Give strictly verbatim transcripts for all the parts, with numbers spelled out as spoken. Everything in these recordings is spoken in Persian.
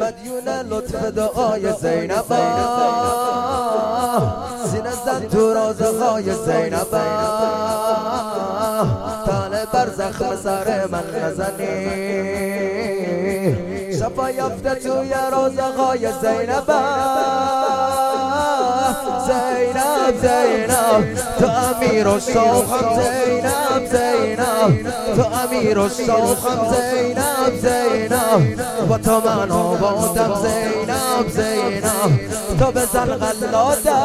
مدیون لطف دعای زینب سینه زن تو رازهای زینب تانه بر زخم سر من نزنی شفا یافته توی رازهای زینب زینب زینب تو امیر و شوخم زینب زینب تو امیر و شوخم زینب زینب با تو من آبادم زینب زینب تو بزن غلاده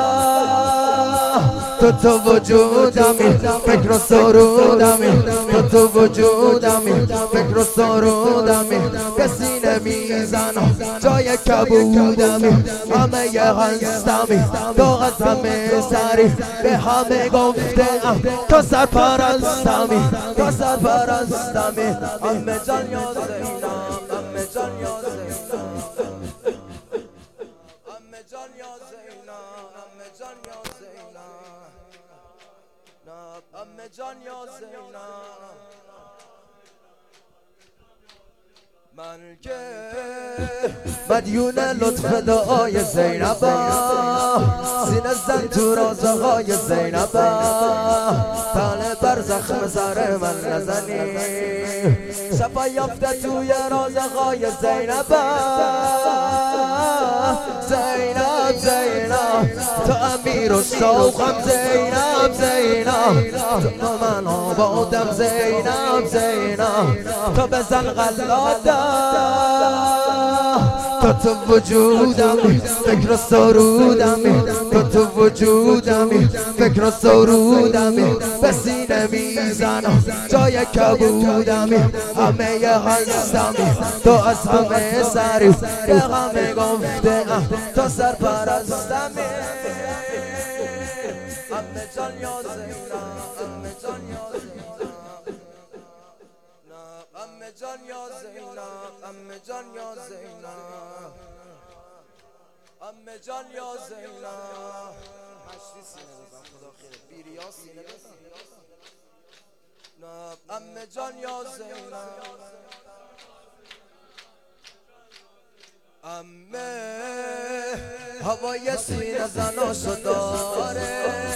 تو تو وجودمی فکر و سرودمی تو تو وجودمی فکر و سرودمی کسی نمیزنم جای کبودمی همه یه هستمی تو از همه سری به همه گفتم تو سرپرستمی تو سرپرستمی همه جان یا زینب همه جان یا زینب همه جان یا زینب همه جان یا زینب همه جان یا زینب من که مدیون لطف دعای زینب سینه زن تو رازهای زینب تانه بر زخم سر من نزنی شفا یافته توی رازهای زینب زینب زینب تو امیر و شوخم زینب زینب تو من آبادم زینب زینب تو بزن غلاده تو تو وجودمی فکر و سرودمی تو تو وجودمی فکر و سرودمی به سینه میزنم جای کبودمی همه ی هستمی تو از همه سری به همه گفتم تو سرپرستمی همه جان یا زینب همه جان یا زینب همه جان یا زینب همه جان یا زینب همه جان یا زینب مشتی سینه بزن خدا خیره بیریا سینه بزن همه جان یا زینب امه هوای سینه زناشو داره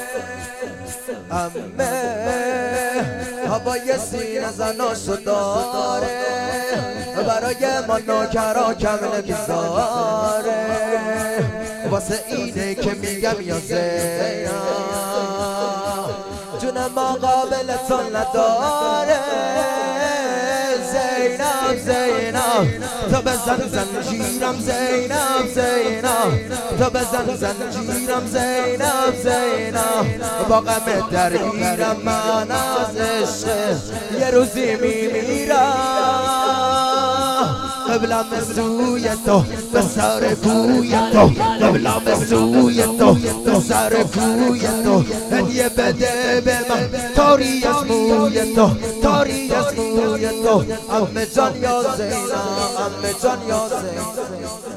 امه هوای سینه زناشو داره برای ما نوکرا کم نمیذاره واسه اینه که میگم یا زینب جون ما قابل تو نداره زینب زینب تو بزن زنجیرم زینب زینب تو بزن زنجیرم زینب زینب با غم درگیرم من از عشق یه روزی میمیرم قبلم سوی تو به سر کوی تو قبلم سوی تو به سر کوی تو هدیه بده به من تاری از موی تو تاری از موی تو عمه جان یا زینب عمه جان یا زینب